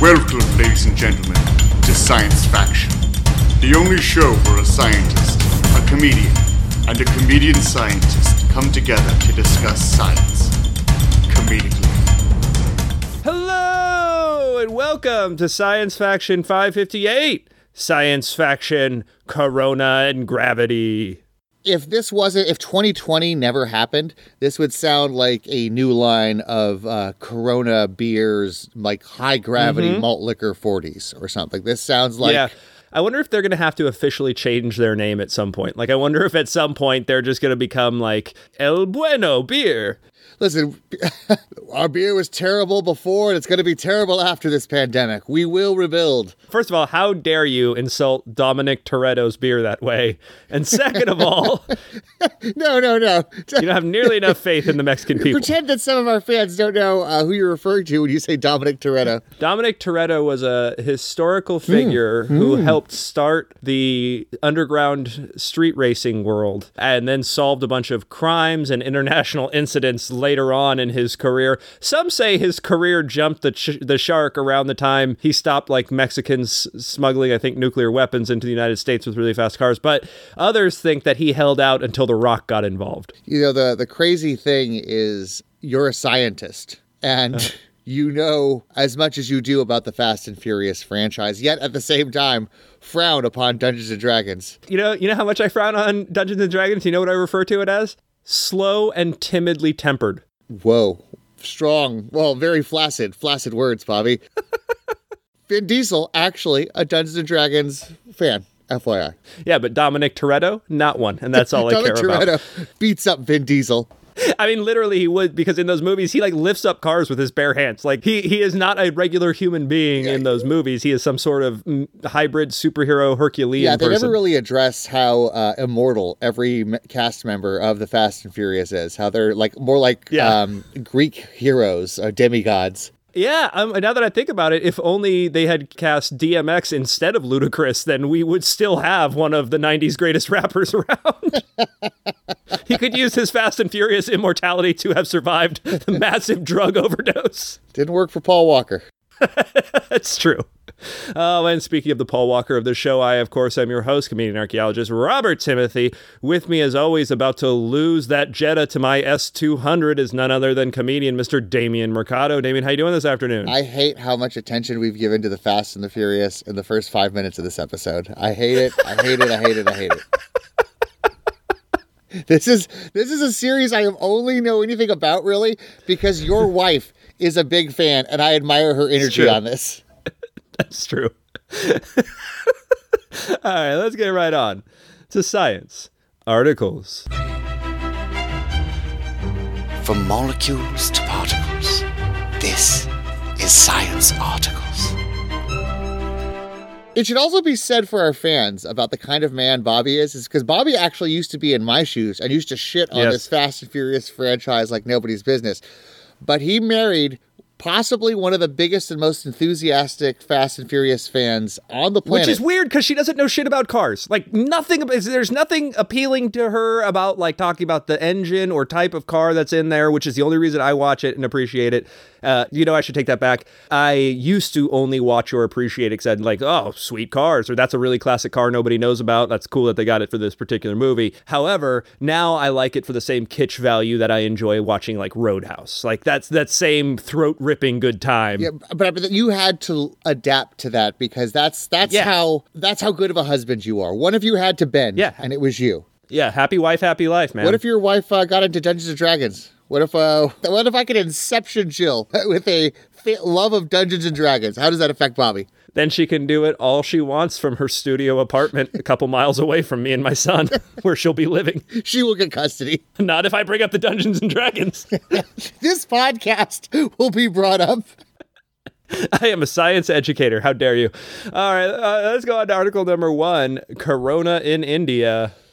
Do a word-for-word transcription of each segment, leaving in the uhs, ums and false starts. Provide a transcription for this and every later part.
Welcome, ladies and gentlemen, to Science Faction, the only show where a scientist, a comedian, and a comedian scientist come together to discuss science comedically. Hello, and welcome to Science Faction five fifty-eight, Science Faction, Corona, and Gravity. If this wasn't, if twenty twenty never happened, this would sound like a new line of uh, Corona beers, like high gravity mm-hmm. malt liquor forties or something. This sounds like... Yeah. I wonder if they're going to have to officially change their name at some point. Like, I wonder if at some point they're just going to become like El Bueno Beer. Listen, our beer was terrible before, and it's going to be terrible after this pandemic. We will rebuild. First of all, how dare you insult Dominic Toretto's beer that way? And second of all... no, no, no. You don't have nearly enough faith in the Mexican people. Pretend that some of our fans don't know uh, who you're referring to when you say Dominic Toretto. Dominic Toretto was a historical figure mm. who mm. helped start the underground street racing world and then solved a bunch of crimes and international incidents later on in his career. Some say his career jumped the ch- the shark around the time he stopped like Mexicans smuggling, I think, nuclear weapons into the United States with really fast cars. But others think that he held out until The Rock got involved. You know, the, the crazy thing is you're a scientist and... Uh. You know as much as you do about the Fast and Furious franchise, yet at the same time frown upon Dungeons and Dragons. You know, you know how much I frown on Dungeons and Dragons? You know what I refer to it as? Slow and timidly tempered. Whoa. Strong. Well, very flaccid. Flaccid words, Bobby. Vin Diesel, actually a Dungeons and Dragons fan. F Y I. Yeah, but Dominic Toretto, not one. And that's all I care Toretto about. Dominic Toretto beats up Vin Diesel. I mean, literally he would, because in those movies, he like lifts up cars with his bare hands. Like he, he is not a regular human being in those movies. He is some sort of mm, hybrid superhero Herculean Yeah, they person. never really address how uh, immortal every me- cast member of the Fast and Furious is. How they're like more like yeah. um, Greek heroes or demigods. Yeah, um, now that I think about it, if only they had cast D M X instead of Ludacris, then we would still have one of the nineties greatest rappers around. He could use his Fast and Furious immortality to have survived the massive drug overdose. Didn't work for Paul Walker. That's true. Oh, and speaking of the Paul Walker of the show, I, of course, am your host, comedian archaeologist Robert Timothy. With me, as always, about to lose that Jetta to my S two hundred is none other than comedian Mister Damien Mercado. Damien, how you doing this afternoon? I hate how much attention we've given to the Fast and the Furious in the first five minutes of this episode. I hate it. I hate it. I hate it. I hate it. This is this is a series I only know anything about, really, because your wife is a big fan, and I admire her energy on this. That's true. All right, let's get right on to science articles. From molecules to particles, this is Science Articles. It should also be said for our fans about the kind of man Bobby is, is because Bobby actually used to be in my shoes and used to shit on yes. this Fast and Furious franchise like nobody's business. But he married possibly one of the biggest and most enthusiastic Fast and Furious fans on the planet. Which is weird because she doesn't know shit about cars. Like nothing, there's nothing appealing to her about like talking about the engine or type of car that's in there, which is the only reason I watch it and appreciate it. Uh, you know, I should take that back. I used to only watch or appreciate it because I'd like, oh, sweet cars, or that's a really classic car nobody knows about. That's cool that they got it for this particular movie. However, now I like it for the same kitsch value that I enjoy watching like Roadhouse. Like that's that same throat-ripping good time. Yeah, but, but you had to adapt to that because that's that's yeah. how that's how good of a husband you are. One of you had to bend, yeah. and it was you. Yeah, happy wife, happy life, man. What if your wife uh, got into Dungeons and Dragons? What if uh, what if I could inception Jill with a love of Dungeons and Dragons? How does that affect Bobby? Then she can do it all she wants from her studio apartment a couple miles away from me and my son, where she'll be living. She will get custody. Not if I bring up the Dungeons and Dragons. This podcast will be brought up. I am a science educator. How dare you? All right, uh, let's go on to article number one. Corona in India.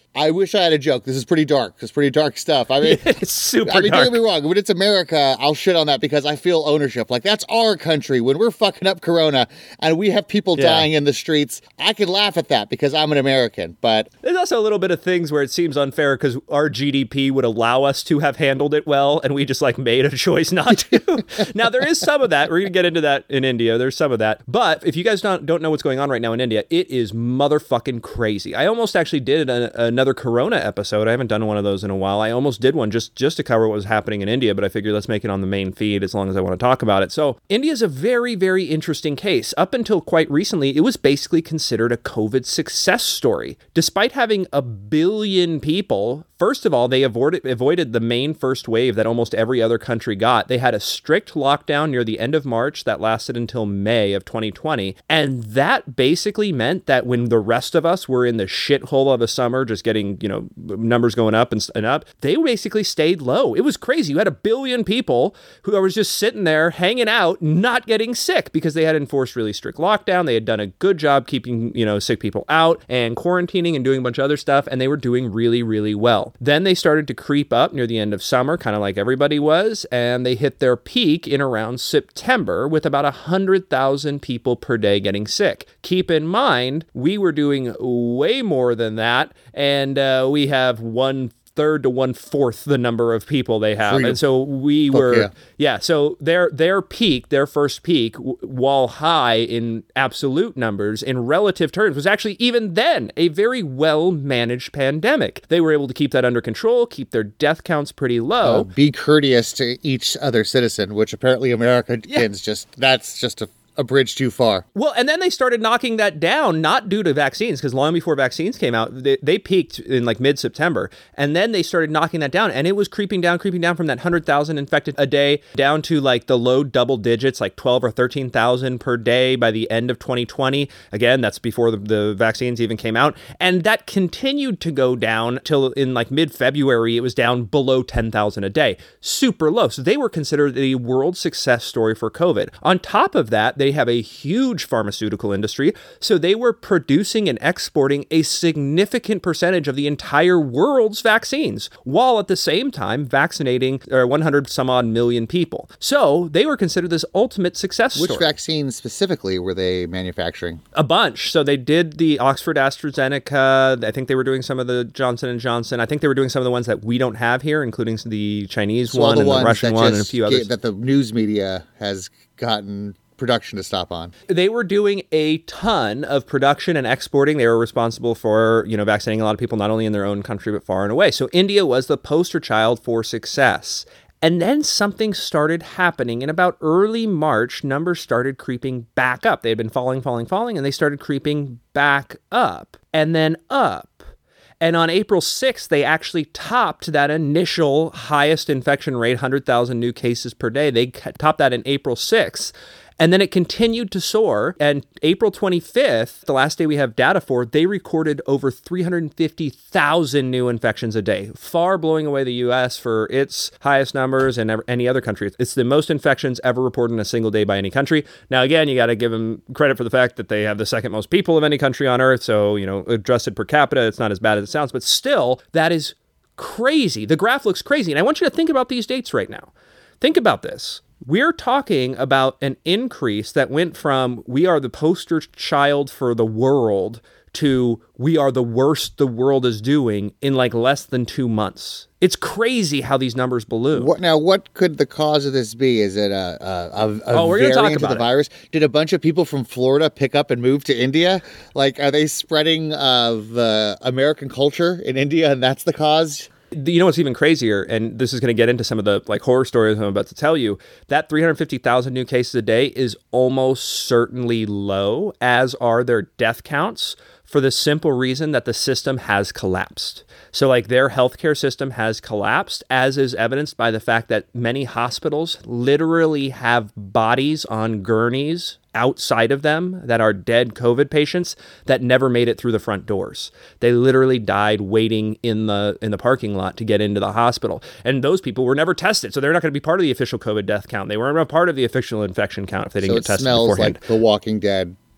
I wish I had a joke. This is pretty dark. It's pretty dark stuff. I mean, It's super I mean, dark. don't get me wrong. When it's America, I'll shit on that because I feel ownership. Like, that's our country. When we're fucking up Corona and we have people Yeah. dying in the streets, I can laugh at that because I'm an American. But There's also a little bit of things where it seems unfair because our G D P would allow us to have handled it well, and we just like made a choice not to. Now, there is some of that. We're going to get into that in India. There's some of that. But if you guys don't, don't know what's going on right now in India, it is motherfucking crazy. I almost actually did an, another Corona episode. I haven't done one of those in a while. I almost did one just, just to cover what was happening in India, but I figured let's make it on the main feed as long as I want to talk about it. So India is a very, very interesting case. Up until quite recently, it was basically considered a COVID success story. Despite having a billion people, first of all, they avoided, avoided the main first wave that almost every other country got. They had a strict lockdown near the end of March that lasted until May of twenty twenty. And that basically meant that when the rest of us were in the shithole of a summer, just getting, you know, numbers going up and, and up, they basically stayed low. It was crazy. You had a billion people who was just sitting there hanging out, not getting sick because they had enforced really strict lockdown. They had done a good job keeping, you know, sick people out and quarantining and doing a bunch of other stuff. And they were doing really, really well. Then they started to creep up near the end of summer, kind of like everybody was. And they hit their peak in around September with about one hundred thousand people per day getting sick. Keep in mind, we were doing way more than that. And uh, we have one third to one fourth the number of people they have. Freedom. And so we Fuck were, yeah. yeah, so their their peak, their first peak, w- while high in absolute numbers, in relative terms, was actually even then a very well-managed pandemic. They were able to keep that under control, keep their death counts pretty low. uh, be courteous to each other citizen, which apparently Americans just, that's just a, a bridge too far. Well, and then they started knocking that down, not due to vaccines, because long before vaccines came out, they, they peaked in like mid-September. And then they started knocking that down, and it was creeping down, creeping down from that one hundred thousand infected a day down to like the low double digits, like twelve or thirteen thousand per day by the end of twenty twenty. Again, that's before the, the vaccines even came out. And that continued to go down till in like mid-February, it was down below ten thousand a day. Super low. So they were considered a world success story for COVID. On top of that, they They have a huge pharmaceutical industry, so they were producing and exporting a significant percentage of the entire world's vaccines, while at the same time vaccinating uh, one hundred some odd million people. So they were considered this ultimate success Which story. vaccines specifically were they manufacturing? A bunch. So they did the Oxford AstraZeneca. I think they were doing some of the Johnson and Johnson. I think they were doing some of the ones that we don't have here, including the Chinese So all one the and the ones Russian that one and a just few get- others. that the news media has gotten production to stop on. They were doing a ton of production and exporting. They were responsible for, you know, vaccinating a lot of people, not only in their own country, but far and away. So India was the poster child for success. And then something started happening. In about early March, numbers started creeping back up. They had been falling, falling, falling, and they started creeping back up and then up. And on April sixth, they actually topped that initial highest infection rate, one hundred thousand new cases per day. They topped that in April sixth. And then it continued to soar. And April twenty-fifth, the last day we have data for, they recorded over three hundred fifty thousand new infections a day, far blowing away the U S for its highest numbers and any other country. It's the most infections ever reported in a single day by any country. Now, again, you got to give them credit for the fact that they have the second most people of any country on earth. So, you know, adjusted per capita, it's not as bad as it sounds. But still, that is crazy. The graph looks crazy. And I want you to think about these dates right now. Think about this. We're talking about an increase that went from we are the poster child for the world to we are the worst the world is doing in like less than two months. It's crazy how these numbers balloon. What now? What could the cause of this be? Is it a a, a, a Oh, we're gonna talk variant of about the it. virus? Did a bunch of people from Florida pick up and move to India? Like, are they spreading of uh, American culture in India, and that's the cause? You know what's even crazier, and this is going to get into some of the like horror stories I'm about to tell you, that three hundred fifty thousand new cases a day is almost certainly low, as are their death counts, for the simple reason that the system has collapsed. So like their healthcare system has collapsed, as is evidenced by the fact that many hospitals literally have bodies on gurneys outside of them that are dead COVID patients that never made it through the front doors. They literally died waiting in the in the parking lot to get into the hospital. And those people were never tested, so they're not going to be part of the official COVID death count. They weren't a part of the official infection count if they didn't So get it tested smells beforehand. like The Walking Dead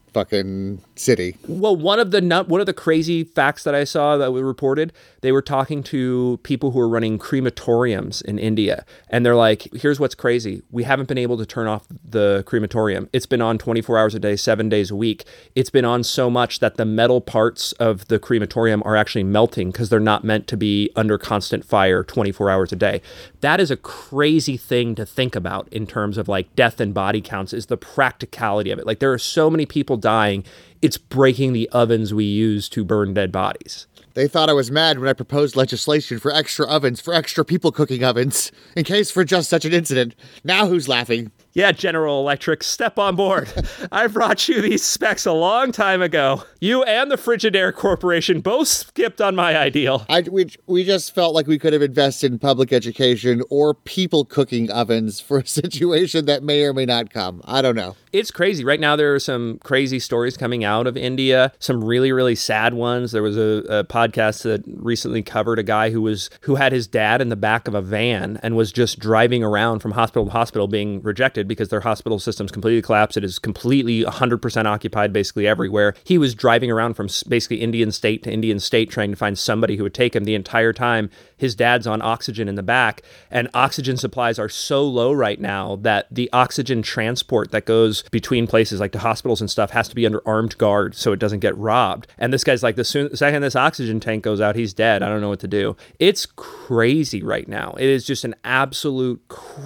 fucking city. Well, one of the nut, one of the crazy facts that I saw that we reported, they were talking to people who are running crematoriums in India, and they're like, "Here's what's crazy: we haven't been able to turn off the crematorium. It's been on twenty-four hours a day, seven days a week. It's been on so much that the metal parts of the crematorium are actually melting because they're not meant to be under constant fire twenty-four hours a day." That is a crazy thing to think about in terms of like death and body counts. Is the practicality of it. Like there are so many people dying, it's breaking the ovens we use to burn dead bodies. They thought I was mad when I proposed legislation for extra ovens, for extra people cooking ovens, in case for just such an incident. Now who's laughing? Yeah, General Electric, step on board. I brought you these specs a long time ago. You and the Frigidaire Corporation both skipped on my ideal. I, we, we just felt like we could have invested in public education or people cooking ovens for a situation that may or may not come. I don't know. It's crazy. Right now, there are some crazy stories coming out of India, some really, really sad ones. There was a, a podcast that recently covered a guy who was who had his dad in the back of a van and was just driving around from hospital to hospital being rejected because their hospital system's completely collapsed. It is completely one hundred percent occupied basically everywhere. He was driving around from basically Indian state to Indian state trying to find somebody who would take him the entire time. His dad's on oxygen in the back, and oxygen supplies are so low right now that the oxygen transport that goes between places like the hospitals and stuff has to be under armed guard so it doesn't get robbed. And this guy's like, the soon, second this oxygen tank goes out, he's dead. I don't know what to do. It's crazy right now. It is just an absolute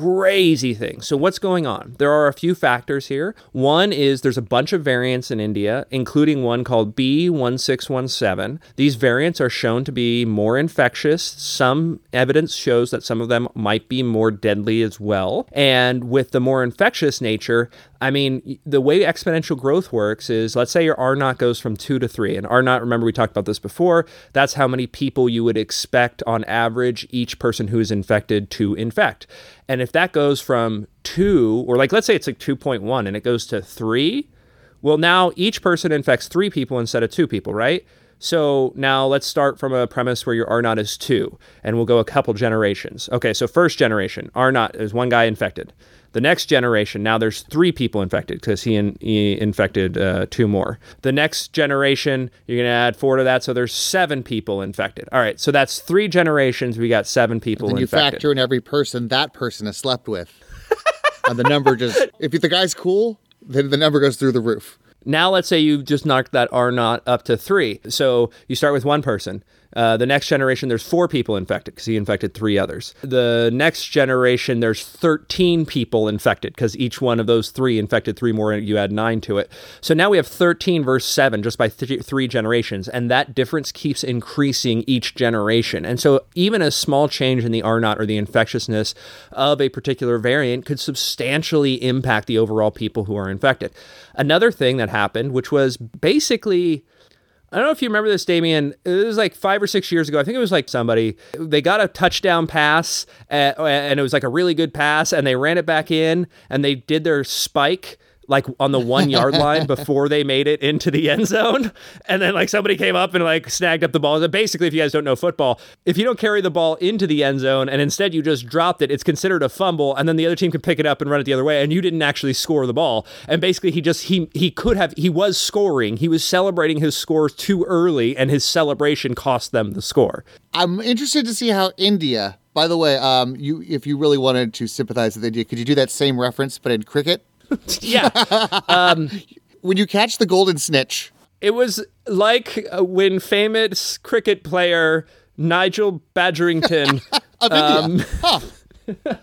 crazy thing. So what's going on? There are a few factors here. One is there's a bunch of variants in India, including one called B one six one seven. These variants are shown to be more infectious. Some evidence shows that some of them might be more deadly as well. And with the more infectious nature, I mean, the way exponential growth works is, let's say your R naught goes from two to three. And R naught, remember we talked about this before, that's how many people you would expect on average each person who is infected to infect. And if that goes from two, or like let's say it's like two point one and it goes to three, well now each person infects three people instead of two people, right? So now let's start from a premise where your R naught is two, and we'll go a couple generations. Okay, so first generation, R naught, there's one guy infected. The next generation, now there's three people infected because he, in, he infected uh, two more. The next generation, you're going to add four to that, so there's seven people infected. All right, so that's three generations, we got seven people then infected. You factor in every person that person has slept with. And the number just, if the guy's cool, then the number goes through the roof. Now let's say you just knocked that R naught up to three. So you start with one person. Uh, the next generation, there's four people infected because he infected three others. The next generation, there's thirteen people infected because each one of those three infected three more, and you add nine to it. So now we have thirteen versus seven just by th- three generations, and that difference keeps increasing each generation. And so even a small change in the R naught or the infectiousness of a particular variant could substantially impact the overall people who are infected. Another thing that happened, which was basically, I don't know if you remember this, Damien. It was like five or six years ago. I think it was like somebody, they got a touchdown pass uh, and it was like a really good pass and they ran it back in and they did their spike like on the one yard line before they made it into the end zone. And then like somebody came up and like snagged up the ball. Basically, if you guys don't know football, if you don't carry the ball into the end zone and instead you just dropped it, it's considered a fumble. And then the other team can pick it up and run it the other way. And you didn't actually score the ball. And basically he just, he, he could have, he was scoring. He was celebrating his scores too early and his celebration cost them the score. I'm interested to see how India, by the way, um, you, if you really wanted to sympathize with India, could you do that same reference, but in cricket? Yeah. Um, when you catch the golden snitch. It was like uh, when famous cricket player Nigel Badgerington of um, India.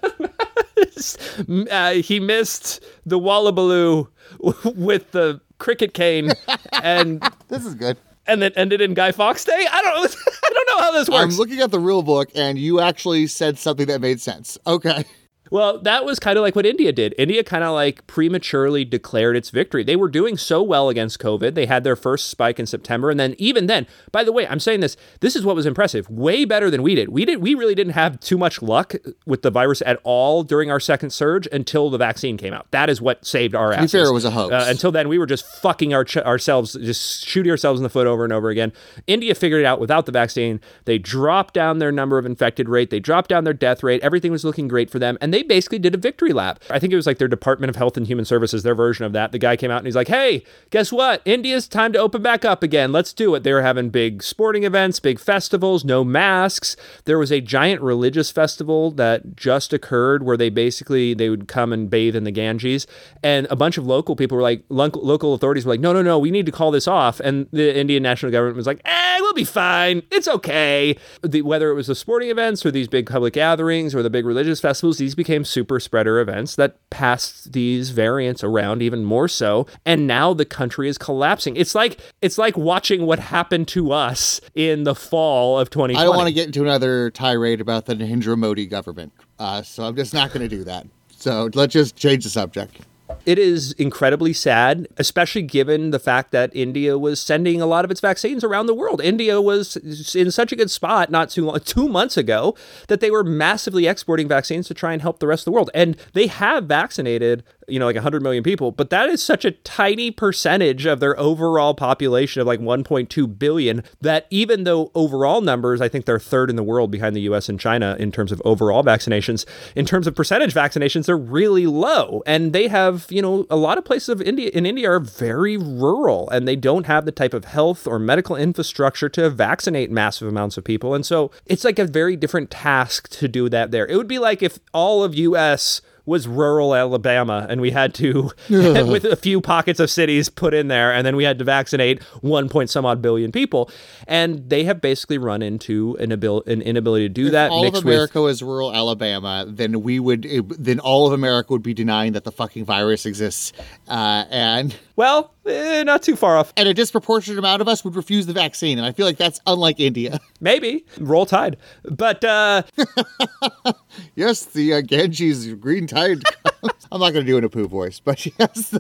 Huh. uh, he missed the Wallabaloo with the cricket cane, and this is good. And then ended in Guy Fawkes Day. I don't know. I don't know how this works. I'm looking at the rule book, and you actually said something that made sense. Okay. Well, that was kind of like what India did. India kind of like prematurely declared its victory. They were doing so well against COVID. They had their first spike in September. And then even then, by the way, I'm saying this, this is what was impressive. Way better than we did. We did. We really didn't have too much luck with the virus at all during our second surge until the vaccine came out. That is what saved our asses. To be fair, it was a hoax. Uh, until then, we were just fucking our ch- ourselves, just shooting ourselves in the foot over and over again. India figured it out without the vaccine. They dropped down their number of infected rate. They dropped down their death rate. Everything was looking great for them. And they they basically did a victory lap. I think it was like their Department of Health and Human Services, their version of that. The guy came out and he's like, hey, guess what? India's time to open back up again. Let's do it. They were having big sporting events, big festivals, no masks. There was a giant religious festival that just occurred where they basically, they would come and bathe in the Ganges. And a bunch of local people were like, local authorities were like, no, no, no, we need to call this off. And the Indian national government was like, eh, we'll be fine. It's okay. The, whether it was the sporting events or these big public gatherings or the big religious festivals, these became super spreader events that passed these variants around even more so. And now the country is collapsing. It's like it's like watching what happened to us in the fall of twenty twenty. I don't want to get into another tirade about the Narendra Modi government, uh, so I'm just not going to do that. So let's just change the subject. It is incredibly sad, especially given the fact that India was sending a lot of its vaccines around the world. India was in such a good spot not too long, two months ago that they were massively exporting vaccines to try and help the rest of the world. And they have vaccinated, you know, like one hundred million people, but that is such a tiny percentage of their overall population of like one point two billion that even though overall numbers, I think they're third in the world behind the U S and China in terms of overall vaccinations, in terms of percentage vaccinations, they're really low. And they have, you know, a lot of places of India in India are very rural and they don't have the type of health or medical infrastructure to vaccinate massive amounts of people. And so it's like a very different task to do that there. It would be like if all of U S was rural Alabama and we had to, with a few pockets of cities put in there, and then we had to vaccinate one point some odd billion people. And they have basically run into an, abil- an inability to do if that. all of America with- was rural Alabama, then we would, then all of America would be denying that the fucking virus exists. Uh, and... Well, eh, not too far off. And a disproportionate amount of us would refuse the vaccine. And I feel like that's unlike India. Maybe. Roll Tide. But, uh... yes, the uh, Ganges green tide. I'm not going to do an Apu voice, but yes.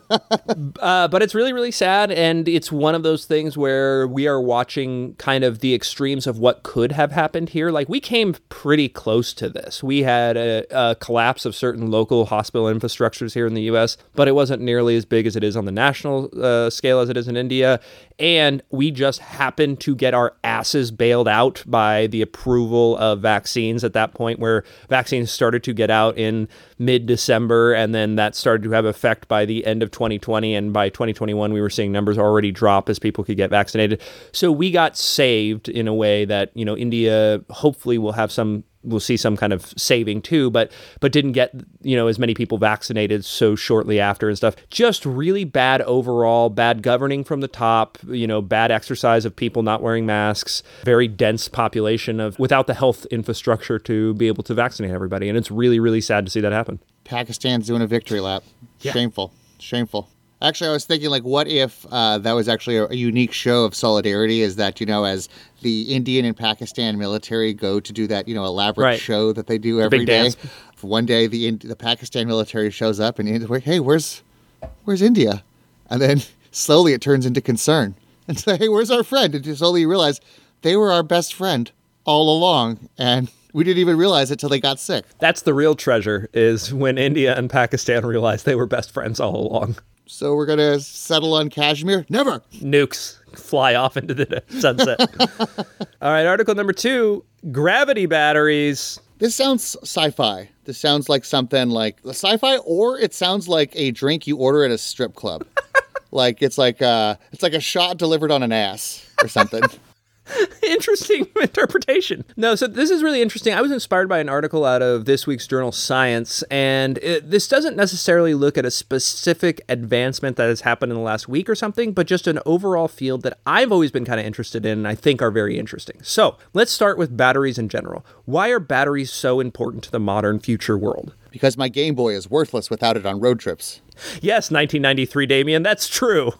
uh, but it's really, really sad. And it's one of those things where we are watching kind of the extremes of what could have happened here. Like, we came pretty close to this. We had a, a collapse of certain local hospital infrastructures here in the U S, but it wasn't nearly as big as it is on the national uh, scale as it is in India. And we just happened to get our asses bailed out by the approval of vaccines at that point, where vaccines started to get out in mid-December, and then that started to have effect by the end of twenty twenty, and by twenty twenty-one we were seeing numbers already drop as people could get vaccinated. So we got saved in a way that, you know, India hopefully will have some we'll see some kind of saving too, but but didn't get, you know, as many people vaccinated so shortly after and stuff. Just really bad overall, bad governing from the top, you know, bad exercise of people not wearing masks, very dense population of without the health infrastructure to be able to vaccinate everybody. And it's really, really sad to see that happen. Pakistan's doing a victory lap. Yeah. Shameful. Shameful. Actually, I was thinking, like, what if uh, that was actually a, a unique show of solidarity, is that, you know, as the Indian and Pakistan military go to do that, you know, elaborate right. show that they do every big day. dance. One day, the the Pakistan military shows up and India's like, hey, where's, where's India? And then slowly it turns into concern. And say, hey, where's our friend? And slowly you realize they were our best friend all along. And we didn't even realize it till they got sick. That's the real treasure, is when India and Pakistan realized they were best friends all along. So we're going to settle on Kashmir? Never! Nukes fly off into the sunset. All right, article number two, gravity batteries. This sounds sci-fi. This sounds like something like the sci-fi, or it sounds like a drink you order at a strip club. Like it's like uh it's like a shot delivered on an ass or something. Interesting interpretation. No, so this is really interesting. I was inspired by an article out of this week's journal Science, and it, this doesn't necessarily look at a specific advancement that has happened in the last week or something, but just an overall field that I've always been kind of interested in and I think are very interesting. So let's start with batteries in general. Why are batteries so important to the modern future world? Because my Game Boy is worthless without it on road trips. Yes, nineteen ninety-three, Damien, that's true.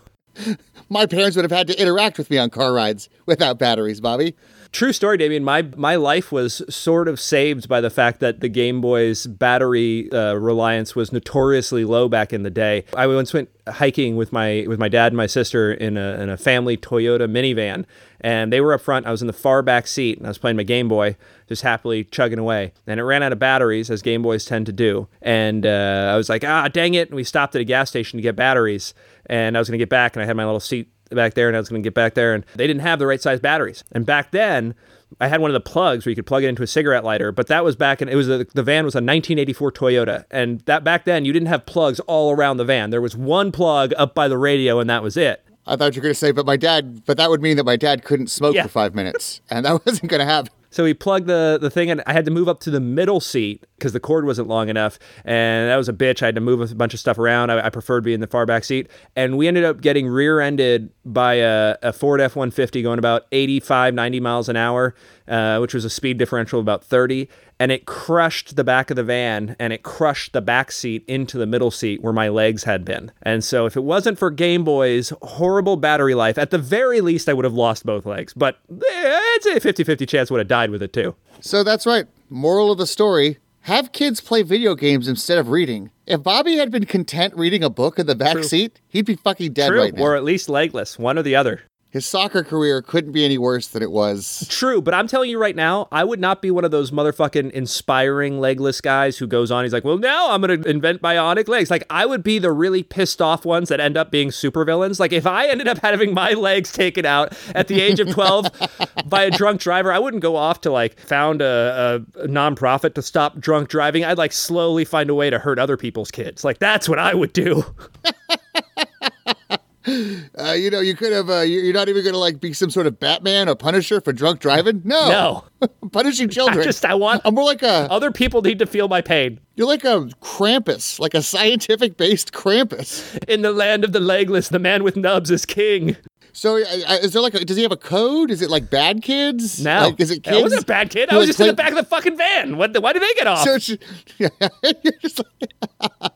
My parents would have had to interact with me on car rides without batteries, Bobby. True story, Damien. My my life was sort of saved by the fact that the Game Boy's battery uh, reliance was notoriously low back in the day. I once went hiking with my with my dad and my sister in a in a family Toyota minivan, and they were up front. I was in the far back seat, and I was playing my Game Boy, just happily chugging away. And it ran out of batteries, as Game Boys tend to do. And uh, I was like, ah, dang it! And we stopped at a gas station to get batteries. And I was going to get back, and I had my little seat back there, and I was going to get back there, and they didn't have the right size batteries. And back then, I had one of the plugs where you could plug it into a cigarette lighter, but that was back in, it was a, the van was a nineteen eighty-four Toyota. And that back then you didn't have plugs all around the van. There was one plug up by the radio and that was it. I thought you were going to say, but my dad, but that would mean that my dad couldn't smoke Yeah. for five minutes. And that wasn't going to happen. So we plugged the, the thing in. I had to move up to the middle seat because the cord wasn't long enough. And that was a bitch. I had to move a bunch of stuff around. I, I preferred being in the far back seat. And we ended up getting rear-ended by a, a Ford F one fifty going about eighty-five, ninety miles an hour, uh, which was a speed differential of about thirty. And it crushed the back of the van, and it crushed the back seat into the middle seat where my legs had been. And so if it wasn't for Game Boy's horrible battery life, at the very least, I would have lost both legs. But I'd say a fifty-fifty chance would have died with it too. So that's right. Moral of the story, have kids play video games instead of reading. If Bobby had been content reading a book in the back True. seat, he'd be fucking dead True, right now. or at least legless, one or the other. His soccer career couldn't be any worse than it was. True, but I'm telling you right now, I would not be one of those motherfucking inspiring legless guys who goes on, he's like, well, now I'm going to invent bionic legs. Like, I would be the really pissed off ones that end up being supervillains. Like, if I ended up having my legs taken out at the age of twelve by a drunk driver, I wouldn't go off to, like, found a, a nonprofit to stop drunk driving. I'd, like, slowly find a way to hurt other people's kids. Like, that's what I would do. Uh, you know, you could have, uh, you're not even going to like be some sort of Batman or Punisher for drunk driving. No. No. Punishing children. I just, I want I'm more like a, other people need to feel my pain. you're like a Krampus, like a scientific based Krampus. In the land of the legless, the man with nubs is king. So uh, is there like, a, does he have a code? Is it like bad kids? No. Like, is it kids? I wasn't a bad kid. I who, was like, just in the play- back of the fucking van. What? The, why did they get off? So it's, yeah, you're just like,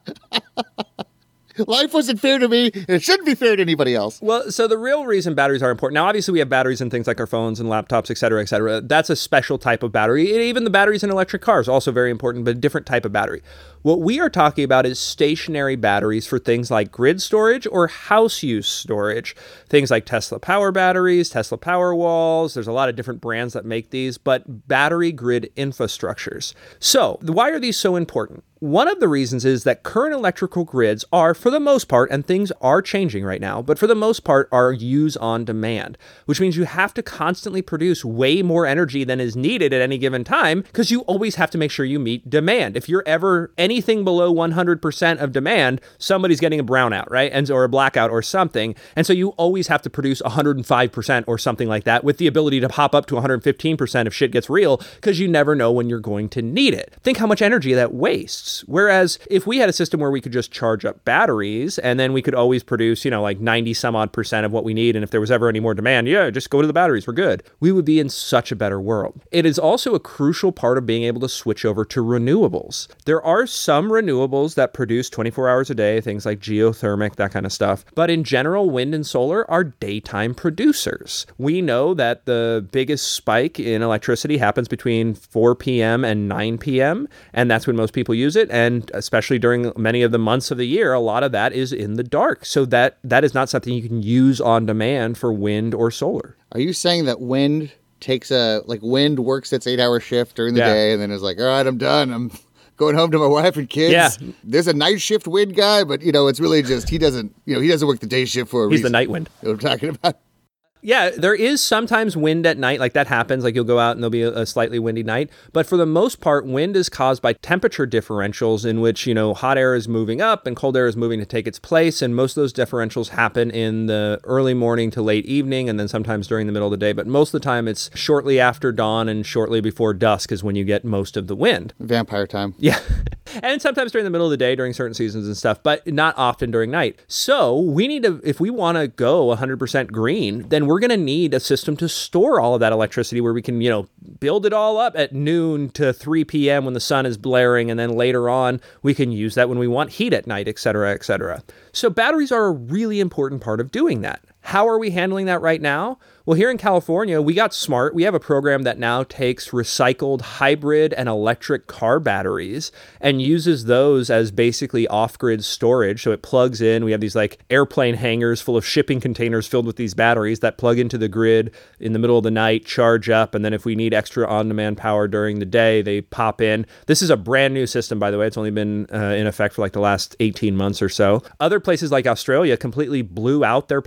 life wasn't fair to me, and it shouldn't be fair to anybody else. Well, so the real reason batteries are important, now obviously we have batteries in things like our phones and laptops, et cetera, et cetera. That's a special type of battery. Even the batteries in electric cars, also very important, but a different type of battery. What we are talking about is stationary batteries for things like grid storage or house use storage. Things like Tesla power batteries, Tesla power walls. There's a lot of different brands that make these, but battery grid infrastructures. So why are these so important? One of the reasons is that current electrical grids are, for the most part, and things are changing right now, but for the most part are use on demand, which means you have to constantly produce way more energy than is needed at any given time because you always have to make sure you meet demand. If you're ever anything below one hundred percent of demand, somebody's getting a brownout, right? And or a blackout or something. And so you always have to produce one hundred five percent or something like that with the ability to pop up to one hundred fifteen percent if shit gets real because you never know when you're going to need it. Think how much energy that wastes. Whereas if we had a system where we could just charge up batteries and then we could always produce, you know, like ninety some odd percent of what we need. And if there was ever any more demand, yeah, just go to the batteries. We're good. We would be in such a better world. It is also a crucial part of being able to switch over to renewables. There are some renewables that produce twenty-four hours a day, things like geothermic, that kind of stuff. But in general, wind and solar are daytime producers. We know that the biggest spike in electricity happens between four p.m. and nine p.m. And that's when most people use it. And especially during many of the months of the year, a lot of that is in the dark. So that that is not something you can use on demand for wind or solar. Are you saying that wind takes a, like wind works its eight hour shift during the Yeah. day and then is like, all right, I'm done. I'm going home to my wife and kids. Yeah. There's a night shift wind guy, but you know, it's really just, he doesn't, you know, he doesn't work the day shift for a He's reason. the night wind. You know what I'm talking about? Yeah, there is sometimes wind at night, like that happens, like you'll go out and there'll be a, a slightly windy night. But for the most part, wind is caused by temperature differentials in which, you know, hot air is moving up and cold air is moving to take its place. And most of those differentials happen in the early morning to late evening and then sometimes during the middle of the day. But most of the time it's shortly after dawn and shortly before dusk is when you get most of the wind. Vampire time. Yeah. And sometimes during the middle of the day during certain seasons and stuff, but not often during night. So we need to, if we want to go one hundred percent green, then we're going to need a system to store all of that electricity where we can, you know, build it all up at noon to three p.m. when the sun is blaring. And then later on, we can use that when we want heat at night, et cetera, et cetera. So batteries are a really important part of doing that. How are we handling that right now? Well, here in California, we got smart. We have a program that now takes recycled hybrid and electric car batteries and uses those as basically off-grid storage. So it plugs in. We have these like airplane hangars full of shipping containers filled with these batteries that plug into the grid in the middle of the night, charge up, and then if we need extra on-demand power during the day, they pop in. This is a brand new system, by the way. It's only been uh, in effect for like the last eighteen months or so. Other places like Australia completely blew out their power grid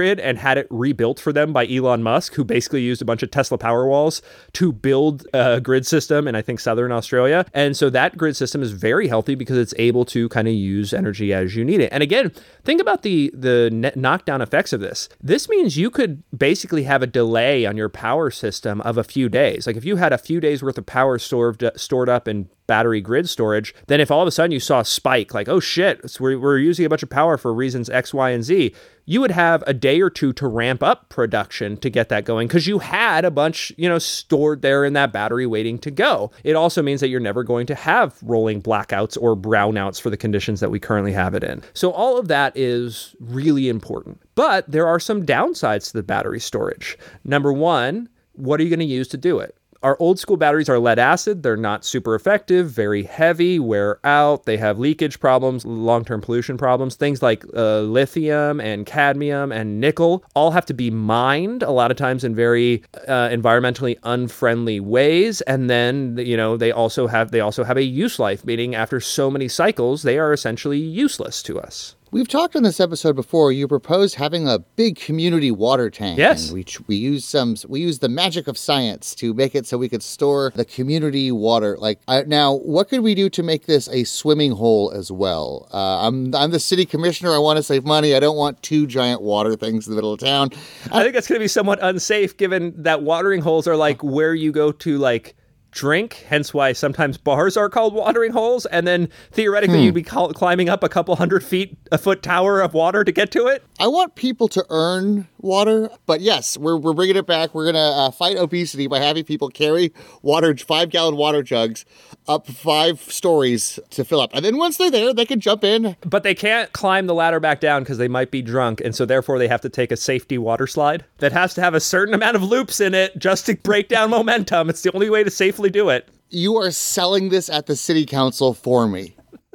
grid and had it rebuilt for them by Elon Musk, who basically used a bunch of Tesla Powerwalls to build a grid system in, I think, southern Australia. And so that grid system is very healthy because it's able to kind of use energy as you need it. And again, think about the, the net knockdown effects of this. This means you could basically have a delay on your power system of a few days. Like if you had a few days worth of power stored, stored up in battery grid storage, then if all of a sudden you saw a spike, like, oh shit, so we're, we're using a bunch of power for reasons X, Y, and Z, you would have a day or two to ramp up production to get that going because you had a bunch, you know, stored there in that battery waiting to go. It also means that you're never going to have rolling blackouts or brownouts for the conditions that we currently have it in. So all of that is really important. But there are some downsides to the battery storage. Number one, what are you going to use to do it? Our old school batteries are lead acid. They're not super effective, very heavy, wear out. They have leakage problems, long-term pollution problems. Things like uh, lithium and cadmium and nickel all have to be mined a lot of times in very uh, environmentally unfriendly ways. And then, you know, they also have they also have a use life, meaning after so many cycles, they are essentially useless to us. We've talked on this episode before. You proposed having a big community water tank. Yes. And we we use some we use the magic of science to make it so we could store the community water. Like uh, now, what could we do to make this a swimming hole as well? Uh, I'm I'm the city commissioner. I want to save money. I don't want two giant water things in the middle of town. I think that's going to be somewhat unsafe, given that watering holes are like where you go to like drink, hence why sometimes bars are called watering holes, and then theoretically hmm. you'd be call- climbing up a couple hundred feet, a foot tower of water to get to it. I want people to earn water, but yes, we're we're bringing it back. We're going to uh, fight obesity by having people carry water, five-gallon water jugs up five stories to fill up. And then once they're there, they can jump in. But they can't climb the ladder back down because they might be drunk, and so therefore they have to take a safety water slide that has to have a certain amount of loops in it just to break down momentum. It's the only way to safely do it. You are selling this at the city council for me.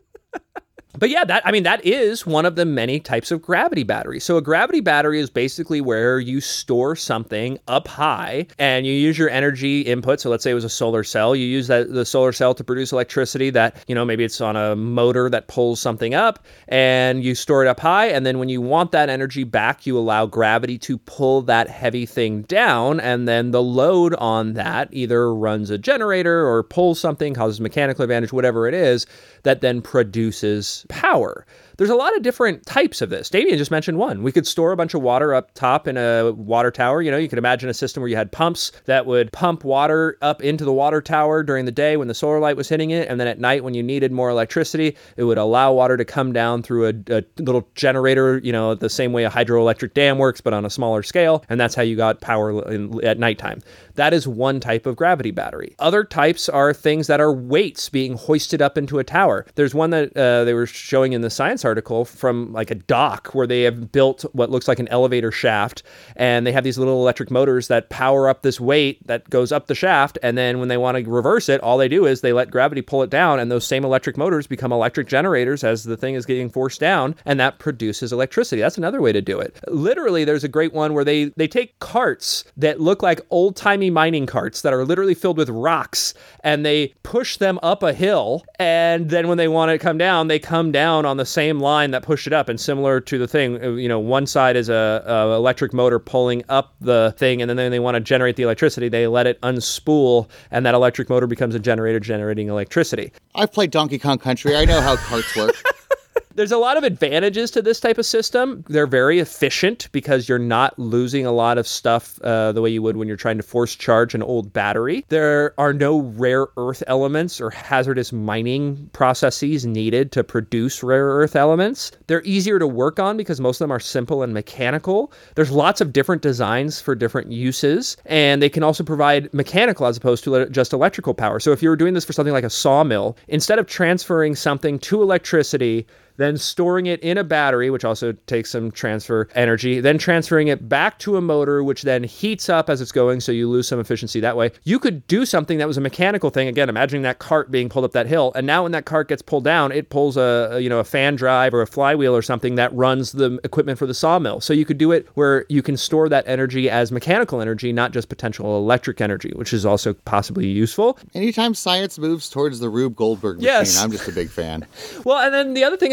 But yeah, that I mean, that is one of the many types of gravity batteries. So a gravity battery is basically where you store something up high and you use your energy input. So let's say it was a solar cell. You use that the solar cell to produce electricity that, you know, maybe it's on a motor that pulls something up and you store it up high. And then when you want that energy back, you allow gravity to pull that heavy thing down. And then the load on that either runs a generator or pulls something, causes mechanical advantage, whatever it is, that then produces power. There's a lot of different types of this. Damien just mentioned one. We could store a bunch of water up top in a water tower. You know, you could imagine a system where you had pumps that would pump water up into the water tower during the day when the solar light was hitting it. And then at night when you needed more electricity, it would allow water to come down through a, a little generator, you know, the same way a hydroelectric dam works, but on a smaller scale. And that's how you got power in, at nighttime. That is one type of gravity battery. Other types are things that are weights being hoisted up into a tower. There's one that uh, they were showing in the science article from like a dock where they have built what looks like an elevator shaft, and they have these little electric motors that power up this weight that goes up the shaft, and then when they want to reverse it, all they do is they let gravity pull it down, and those same electric motors become electric generators as the thing is getting forced down, and that produces electricity. That's another way to do it. Literally, there's a great one where they, they take carts that look like old-timey mining carts that are literally filled with rocks, and they push them up a hill, and then when they want to come down, they come down on the same line that pushed it up. And similar to the thing, you know, one side is a, a electric motor pulling up the thing, and then they want to generate the electricity. They let it unspool, and that electric motor becomes a generator generating electricity. I've played Donkey Kong Country. I know how carts work. There's a lot of advantages to this type of system. They're very efficient because you're not losing a lot of stuff uh, the way you would when you're trying to force charge an old battery. There are no rare earth elements or hazardous mining processes needed to produce rare earth elements. They're easier to work on because most of them are simple and mechanical. There's lots of different designs for different uses, and they can also provide mechanical as opposed to just electrical power. So if you were doing this for something like a sawmill, instead of transferring something to electricity, then storing it in a battery, which also takes some transfer energy, then transferring it back to a motor, which then heats up as it's going, so you lose some efficiency that way. You could do something that was a mechanical thing. Again, imagining that cart being pulled up that hill, and now when that cart gets pulled down, it pulls a, a you know a fan drive or a flywheel or something that runs the equipment for the sawmill. So you could do it where you can store that energy as mechanical energy, not just potential electric energy, which is also possibly useful. Anytime science moves towards the Rube Goldberg machine, yes. I'm just a big fan. Well, and then the other thing is,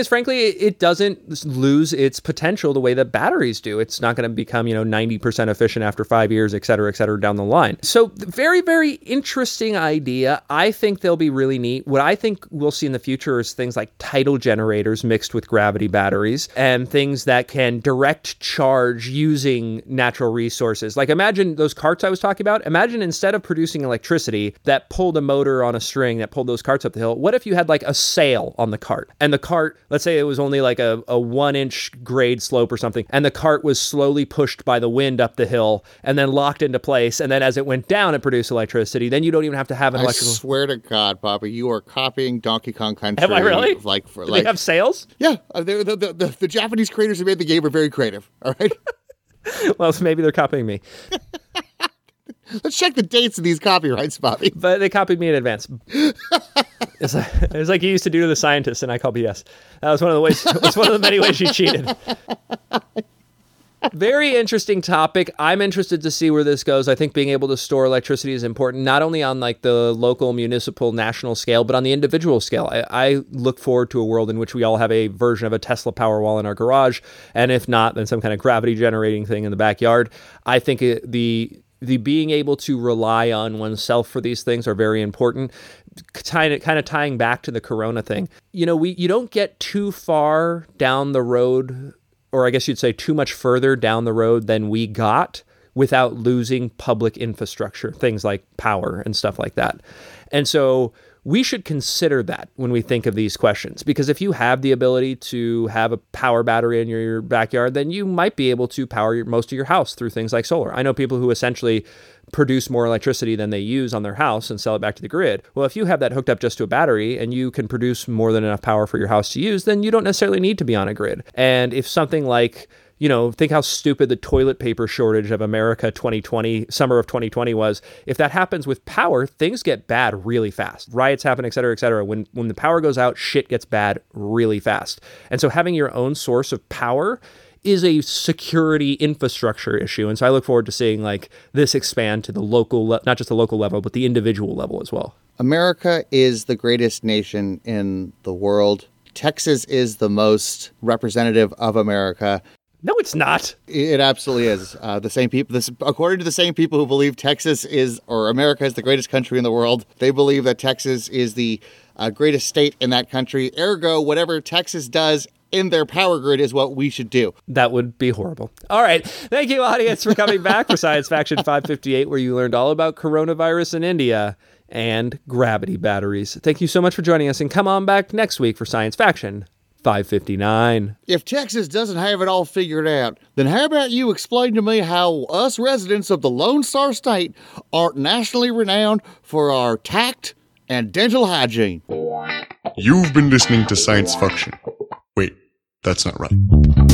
frankly, it doesn't lose its potential the way that batteries do. It's not going to become, you know, ninety percent efficient after five years, et cetera, et cetera, down the line. So very, very interesting idea. I think they'll be really neat. What I think we'll see in the future is things like tidal generators mixed with gravity batteries and things that can direct charge using natural resources. Like imagine those carts I was talking about. Imagine instead of producing electricity that pulled a motor on a string that pulled those carts up the hill, what if you had like a sail on the cart? And the cart, let's say it was only like a, a one inch grade slope or something, and the cart was slowly pushed by the wind up the hill and then locked into place. And then as it went down, it produced electricity. Then you don't even have to have an I electrical. I swear to God, Bobby, you are copying Donkey Kong Country. Am I really? Like, for, Do like, they have sails? Yeah. Uh, the, the, the, the Japanese creators who made the game are very creative. All right. Well, so maybe they're copying me. Let's check the dates of these copyrights, Bobby. But they copied me in advance. It's like, it's like you used to do to the scientists, and I call B S. That was one of the ways. It was one of the many ways you cheated. Very interesting topic. I'm interested to see where this goes. I think being able to store electricity is important, not only on like the local, municipal, national scale, but on the individual scale. I, I look forward to a world in which we all have a version of a Tesla Powerwall in our garage, and if not, then some kind of gravity generating thing in the backyard. I think it, the the being able to rely on oneself for these things are very important. Kind of, kind of tying back to the Corona thing. You know, we you don't get too far down the road, or I guess you'd say too much further down the road than we got without losing public infrastructure, things like power and stuff like that. And so we should consider that when we think of these questions, because if you have the ability to have a power battery in your, your backyard, then you might be able to power your, most of your house through things like solar. I know people who essentially produce more electricity than they use on their house and sell it back to the grid. Well, if you have that hooked up just to a battery and you can produce more than enough power for your house to use, then you don't necessarily need to be on a grid. And if something like, you know, think how stupid the toilet paper shortage of America twenty twenty, summer of twenty twenty was. If that happens with power, things get bad really fast. Riots happen, et cetera, et cetera. When, when the power goes out, shit gets bad really fast. And so having your own source of power is a security infrastructure issue. And so I look forward to seeing like this expand to the local, le- not just the local level, but the individual level as well. America is the greatest nation in the world. Texas is the most representative of America. No, it's not. It absolutely is. Uh, the same people, this, according to the same people who believe Texas is, or America is the greatest country in the world, they believe that Texas is the uh, greatest state in that country. Ergo, whatever Texas does in their power grid is what we should do. That would be horrible. All right. Thank you, audience, for coming back for Science Faction five fifty-eight, where you learned all about coronavirus in India and gravity batteries. Thank you so much for joining us, and come on back next week for Science Faction five fifty-nine. If Texas doesn't have it all figured out, then how about you explain to me how us residents of the Lone Star State aren't nationally renowned for our tact and dental hygiene? You've been listening to Science Faction. Wait, that's not right.